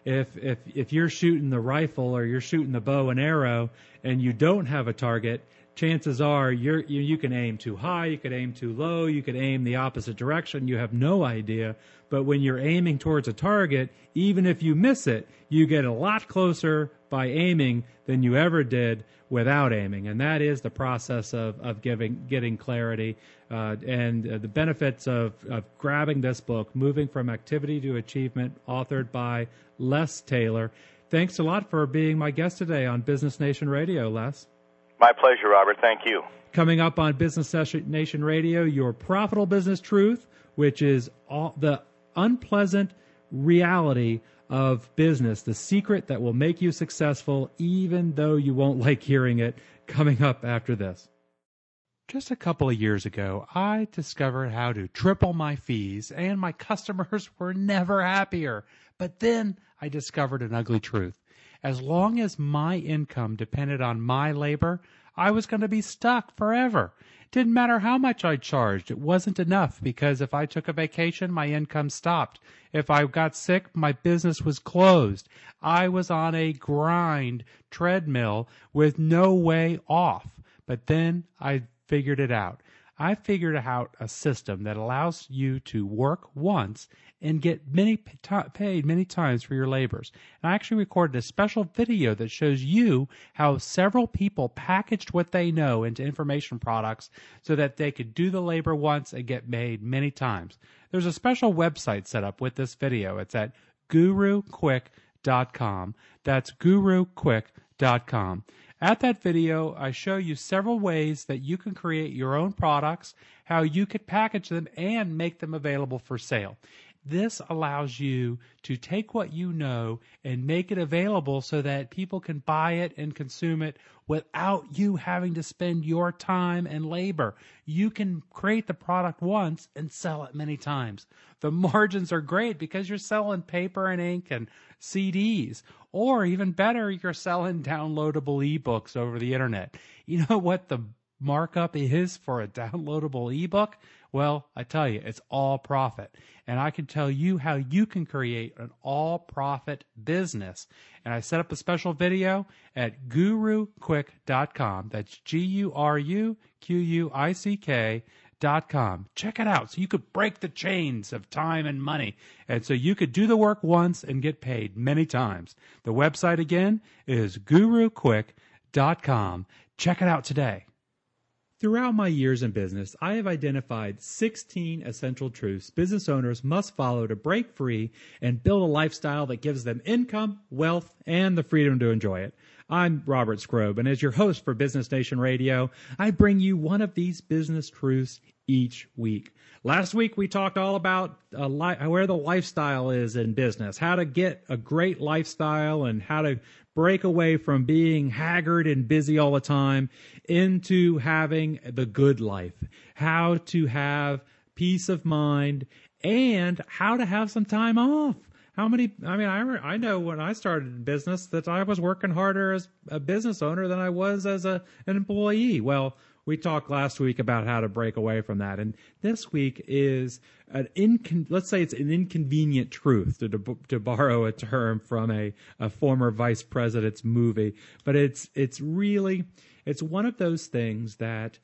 if if if you're shooting the rifle or you're shooting the bow and arrow and you don't have a target, chances are you're, you you can aim too high, you could aim too low, you could aim the opposite direction. You have no idea. But when you're aiming towards a target, even if you miss it, you get a lot closer by aiming than you ever did without aiming. And that is the process of, of giving getting clarity. Uh, and uh, the benefits of, of grabbing this book, Moving from Activity to Achievement, authored by Les Taylor. Thanks a lot for being my guest today on Business Nation Radio, Les. My pleasure, Robert. Thank you. Coming up on Business Nation Radio, your profitable business truth, which is all the unpleasant reality of business, the secret that will make you successful even though you won't like hearing it, coming up after this. Just a couple of years ago, I discovered how to triple my fees, and my customers were never happier. But then I discovered an ugly truth. As long as my income depended on my labor, I was going to be stuck forever. It didn't matter how much I charged. It wasn't enough because if I took a vacation, my income stopped. If I got sick, my business was closed. I was on a grind treadmill with no way off. But then I figured it out. I figured out a system that allows you to work once and get many paid many times for your labors. And I actually recorded a special video that shows you how several people packaged what they know into information products so that they could do the labor once and get paid many times. There's a special website set up with this video. It's at guru quick dot com. That's guru quick dot com. At that video, I show you several ways that you can create your own products, how you could package them and make them available for sale. This allows you to take what you know and make it available so that people can buy it and consume it without you having to spend your time and labor. You can create the product once and sell it many times. The margins are great because you're selling paper and ink and C Ds. Or even better, you're selling downloadable ebooks over the internet. You know what the markup is for a downloadable ebook? Well, I tell you, it's all profit. And I can tell you how you can create an all-profit business. And I set up a special video at guru quick dot com. That's G U R U Q U I C K dot com. Check it out so you could break the chains of time and money. And so you could do the work once and get paid many times. The website again is guru quick dot com. Check it out today. Throughout my years in business, I have identified sixteen essential truths business owners must follow to break free and build a lifestyle that gives them income, wealth, and the freedom to enjoy it. I'm Robert Skrobe, and as your host for Business Nation Radio, I bring you one of these business truths each week. Last week, we talked all about uh, li- where the lifestyle is in business, how to get a great lifestyle and how to break away from being haggard and busy all the time into having the good life, how to have peace of mind, and how to have some time off. How many, I mean, I, I know when I started in business that I was working harder as a business owner than I was as a, an employee. Well, we talked last week about how to break away from that. And this week is an incon- let's say it's an inconvenient truth, to, to, to borrow a term from a, a former vice president's movie. But it's it's really, it's one of those things that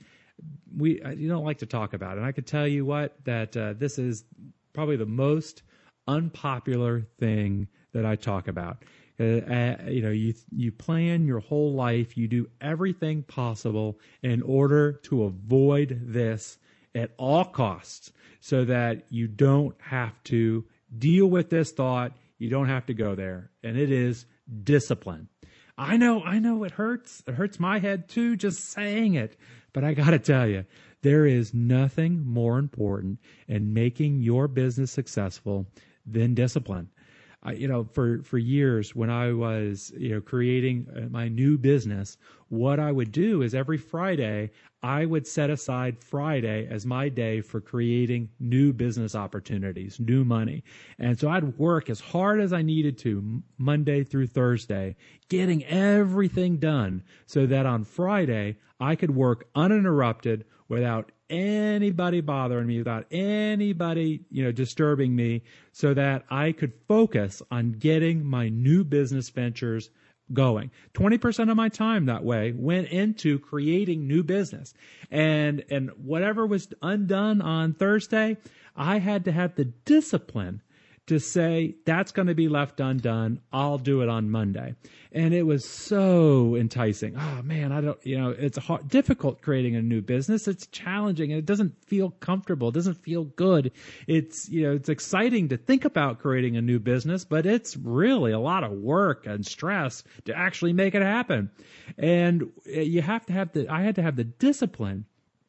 we you don't like to talk about. And I could tell you what, that uh, this is probably the most unpopular thing that I talk about. Uh, uh, you know, you you plan your whole life, you do everything possible in order to avoid this at all costs so that you don't have to deal with this thought, you don't have to go there, and it is discipline. I know, I know it hurts. It hurts my head too just saying it, but I got to tell you, there is nothing more important in making your business successful than discipline. I, you know, for, for years when I was, you know, creating my new business, what I would do is every Friday, I would set aside Friday as my day for creating new business opportunities, new money. And so I'd work as hard as I needed to Monday through Thursday, getting everything done so that on Friday, I could work uninterrupted without anybody bothering me, without anybody, you know, disturbing me, so that I could focus on getting my new business ventures going. twenty percent of my time that way went into creating new business. And, and whatever was undone on Thursday, I had to have the discipline to say, that's going to be left undone. I'll do it on Monday. And it was so enticing. Oh man, I don't, you know, it's hard, difficult creating a new business. It's challenging and it doesn't feel comfortable. It doesn't feel good. It's, you know, it's exciting to think about creating a new business, but it's really a lot of work and stress to actually make it happen. And you have to have the, I had to have the discipline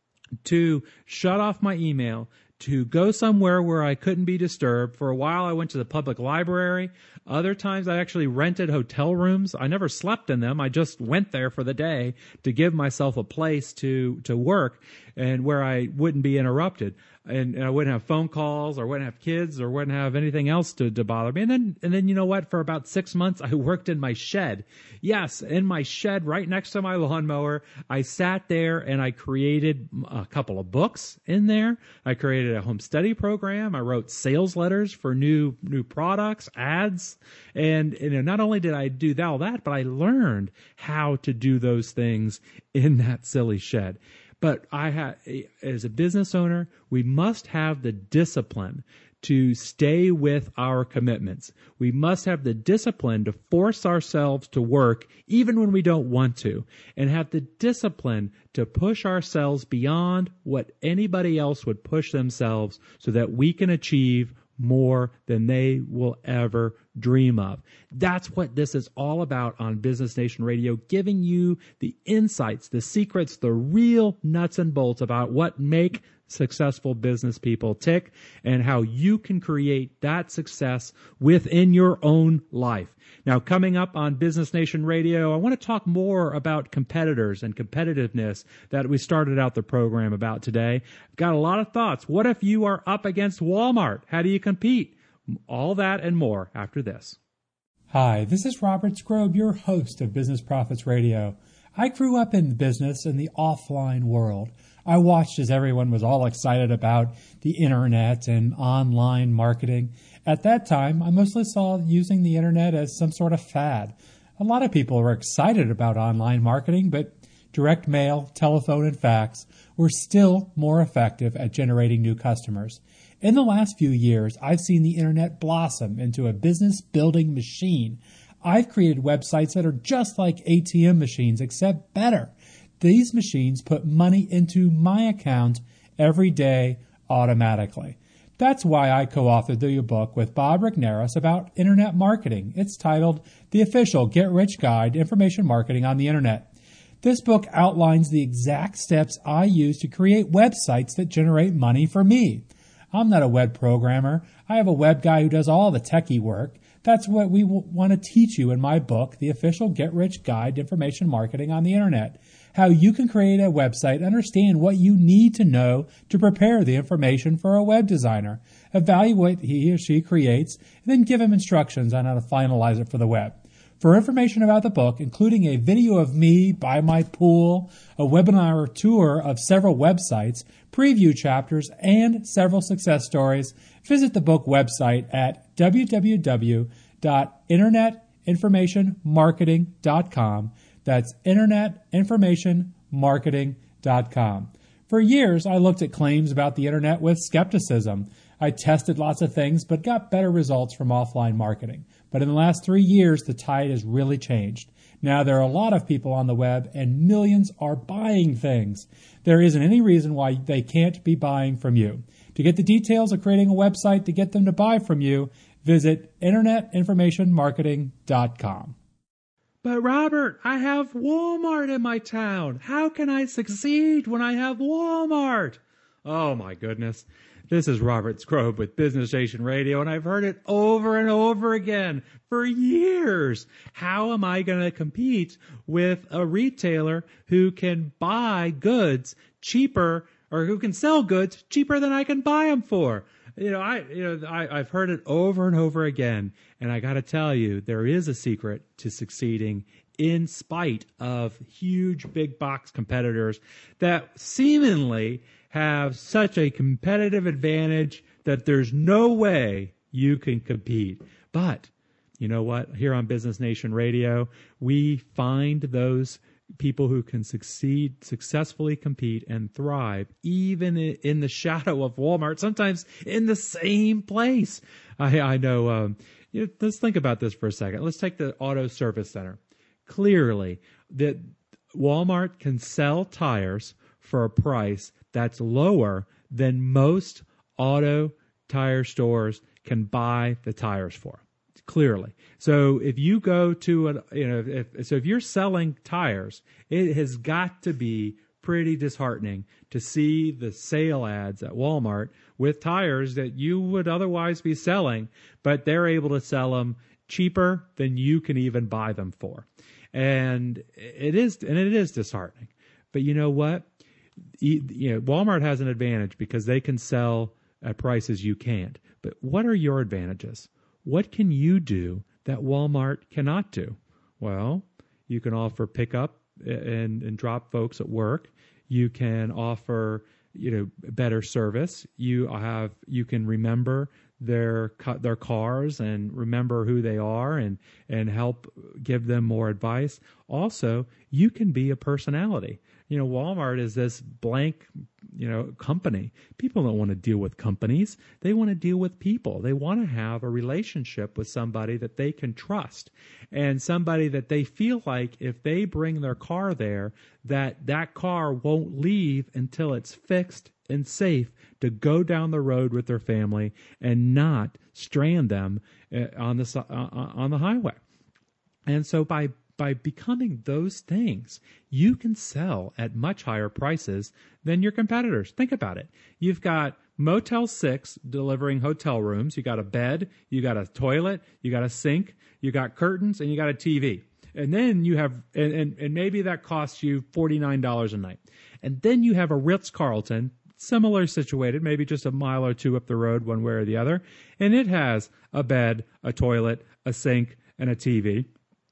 to shut off my email, to go somewhere where I couldn't be disturbed. For a while, I went to the public library. Other times, I actually rented hotel rooms. I never slept in them. I just went there for the day to give myself a place to, to work and where I wouldn't be interrupted. And, and I wouldn't have phone calls or wouldn't have kids or wouldn't have anything else to, to bother me. And then, and then, you know what? For about six months, I worked in my shed. Yes, in my shed right next to my lawnmower. I sat there and I created a couple of books in there. I created a home study program. I wrote sales letters for new, new products, ads. And, you know, not only did I do all that, but I learned how to do those things in that silly shed. But I have, as a business owner, we must have the discipline to stay with our commitments. We must have the discipline to force ourselves to work even when we don't want to, and have the discipline to push ourselves beyond what anybody else would push themselves so that we can achieve more than they will ever dream of. That's what this is all about on Business Nation Radio, giving you the insights, the secrets, the real nuts and bolts about what make successful business people tick and how you can create that success within your own life. Now, coming up on Business Nation Radio, I want to talk more about competitors and competitiveness that we started out the program about today. I've got a lot of thoughts. What if you are up against Walmart? How do you compete? All that and more after this. Hi, this is Robert Scrobe, your host of Business Profits Radio. I grew up in business in the offline world. I watched as everyone was all excited about the internet and online marketing. At that time, I mostly saw using the internet as some sort of fad. A lot of people were excited about online marketing, but direct mail, telephone, and fax were still more effective at generating new customers. In the last few years, I've seen the internet blossom into a business-building machine. I've created websites that are just like A T M machines, except better. These machines put money into my account every day automatically. That's why I co-authored the book with Bob Rigneris about internet marketing. It's titled The Official Get Rich Guide to Information Marketing on the Internet. This book outlines the exact steps I use to create websites that generate money for me. I'm not a web programmer. I have a web guy who does all the techie work. That's what we w- want to teach you in my book, The Official Get Rich Guide to Information Marketing on the Internet. How you can create a website, understand what you need to know to prepare the information for a web designer, evaluate what he or she creates, and then give him instructions on how to finalize it for the web. For information about the book, including a video of me by my pool, a webinar tour of several websites, preview chapters, and several success stories, visit the book website at w w w dot internet information marketing dot com. That's internet information marketing dot com. For years, I looked at claims about the internet with skepticism. I tested lots of things, but got better results from offline marketing. But in the last three years, the tide has really changed. Now there are a lot of people on the web, and millions are buying things. There isn't any reason why they can't be buying from you. To get the details of creating a website to get them to buy from you, visit internet information marketing dot com. But Robert, I have Walmart in my town. How can I succeed when I have Walmart? Oh my goodness. This is Robert Scrobe with Business Nation Radio, and I've heard it over and over again for years. How am I going to compete with a retailer who can buy goods cheaper, or who can sell goods cheaper than I can buy them for? You know, I, you know, I, I've heard it over and over again, and I got to tell you, there is a secret to succeeding in spite of huge big box competitors that seemingly have such a competitive advantage that there's no way you can compete. But you know what? Here on Business Nation Radio, we find those people who can succeed, successfully compete and thrive, even in the shadow of Walmart, sometimes in the same place. I, I know, um, you know, let's think about this for a second. Let's take the auto service center. Clearly, that Walmart can sell tires for a price that's lower than most auto tire stores can buy the tires for. Clearly. So if you go to, a, you know, if, so if you're selling tires, it has got to be pretty disheartening to see the sale ads at Walmart with tires that you would otherwise be selling, but they're able to sell them cheaper than you can even buy them for. And it is, and it is disheartening. But you know what? You know, Walmart has an advantage because they can sell at prices you can't. But what are your advantages? What can you do that Walmart cannot do? Well, you can offer pickup and, and drop folks at work. You can offer, you know, better service. You have, you can remember their their cars and remember who they are and and help give them more advice. Also, you can be a personality. You know, Walmart is this blank, you know, company. People don't want to deal with companies. They want to deal with people. They want to have a relationship with somebody that they can trust and somebody that they feel like if they bring their car there, that that car won't leave until it's fixed and safe to go down the road with their family and not strand them on the on the highway. And so by By becoming those things, you can sell at much higher prices than your competitors. Think about it. You've got Motel six delivering hotel rooms. You got a bed, you got a toilet, you got a sink, you got curtains, and you got a T V. And then you have, and, and, and maybe that costs you forty-nine dollars a night. And then you have a Ritz-Carlton, similar situated, maybe just a mile or two up the road, one way or the other. And it has a bed, a toilet, a sink, and a T V.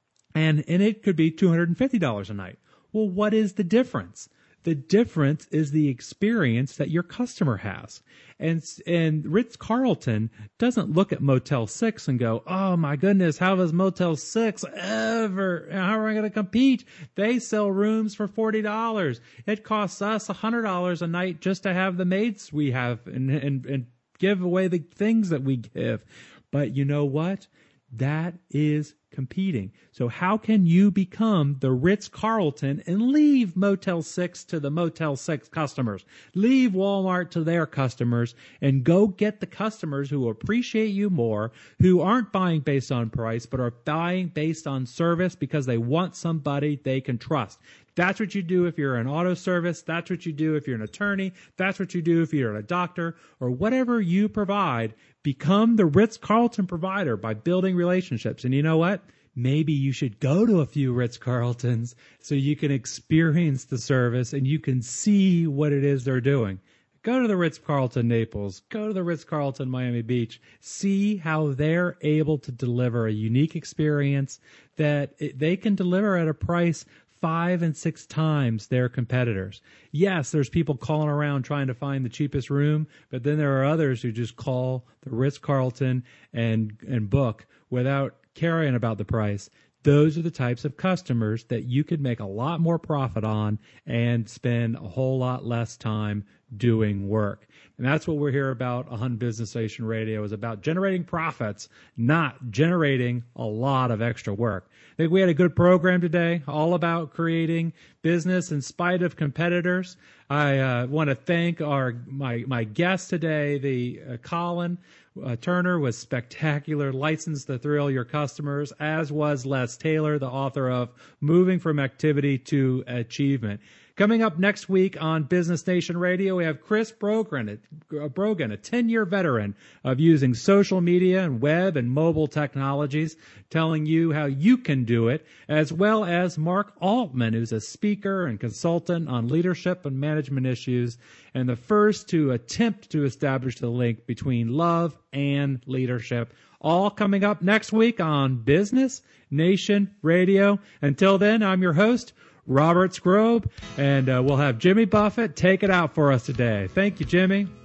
And and it could be two hundred fifty dollars a night. Well, what is the difference? The difference is the experience that your customer has. And and Ritz-Carlton doesn't look at Motel six and go, oh, my goodness, how does Motel six ever, how am I going to compete? They sell rooms for forty dollars. It costs us one hundred dollars a night just to have the maids we have and, and, and give away the things that we give. But you know what? That is competing. So how can you become the Ritz-Carlton and leave Motel six to the Motel six customers? Leave Walmart to their customers and go get the customers who appreciate you more, who aren't buying based on price, but are buying based on service because they want somebody they can trust. That's what you do if you're an auto service. That's what you do if you're an attorney. That's what you do if you're a doctor or whatever you provide. Become the Ritz-Carlton provider by building relationships. And you know what? Maybe you should go to a few Ritz-Carltons so you can experience the service and you can see what it is they're doing. Go to the Ritz-Carlton Naples. Go to the Ritz-Carlton Miami Beach. See how they're able to deliver a unique experience that it, they can deliver at a price five and six times their competitors. Yes, there's people calling around trying to find the cheapest room, but then there are others who just call the Ritz-Carlton and and book without caring about the price. Those are the types of customers that you could make a lot more profit on and spend a whole lot less time doing work. And that's what we're here about on Business Nation Radio, is about generating profits, not generating a lot of extra work. I think we had a good program today, all about creating business in spite of competitors. I uh, want to thank our my my guest today, the uh, Colin uh, Turner was spectacular, licensed to thrill your customers, as was Les Taylor, the author of Moving from Activity to Achievement. Coming up next week on Business Nation Radio, we have Chris Brogan, a, Brogan, a ten-year veteran of using social media and web and mobile technologies, telling you how you can do it, as well as Mark Altman, who's a speaker and consultant on leadership and management issues, and the first to attempt to establish the link between love and leadership. all coming up next week on Business Nation Radio. Until then, I'm your host, Robert Skrobe, and uh, we'll have Jimmy Buffett take it out for us today. Thank you, Jimmy.